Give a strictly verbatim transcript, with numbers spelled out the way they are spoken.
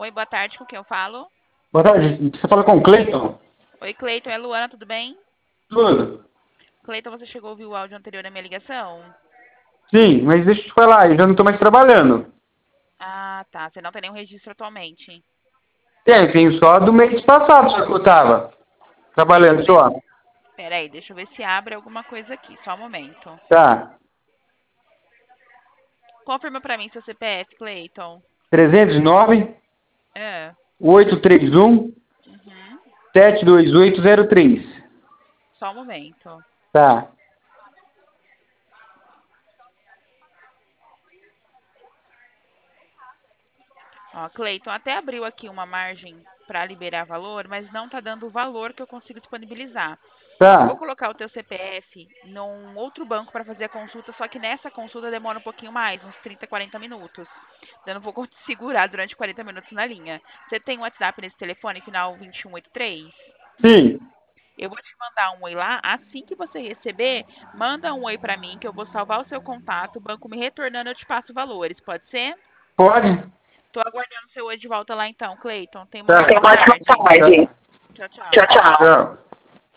Oi, boa tarde, com quem eu falo? Boa tarde, você fala com o Cleiton? Oi, Cleiton, é Luana, tudo bem? Tudo. Cleiton, você chegou a ouvir o áudio anterior da minha ligação? Sim, mas deixa eu te falar, eu já não tô mais trabalhando. Ah, tá, você não tem nenhum registro atualmente. Tem, tenho só do mês passado só que eu tava Deixa eu trabalhando ver. só. Peraí, deixa eu ver se abre alguma coisa aqui, só um momento. Tá. Confirma pra mim seu C P F, Cleiton. trezentos e nove, É. oitocentos e trinta e um, Uhum. sete dois oito zero três. Só um momento. Tá. Ó, Cleiton, até abriu aqui uma margem para liberar valor, mas não está dando o valor que eu consigo disponibilizar. Eu vou Tá. colocar o teu C P F num outro banco para fazer a consulta, só que nessa consulta demora um pouquinho mais, uns trinta, quarenta minutos. Eu não vou te segurar durante quarenta minutos na linha. Você tem um WhatsApp nesse telefone, final vinte e um oitenta e três? Sim. Eu vou te mandar um oi lá. Assim que você receber, manda um oi para mim, que eu vou salvar o seu contato. O banco me retornando, eu te passo valores. Pode ser? Pode? Tô aguardando o seu oi de volta lá então, Cleiton. Tenha uma Tá. ótima Tenha uma ótima tarde. tarde. Tchau, Tchau, tchau. tchau. Tchau.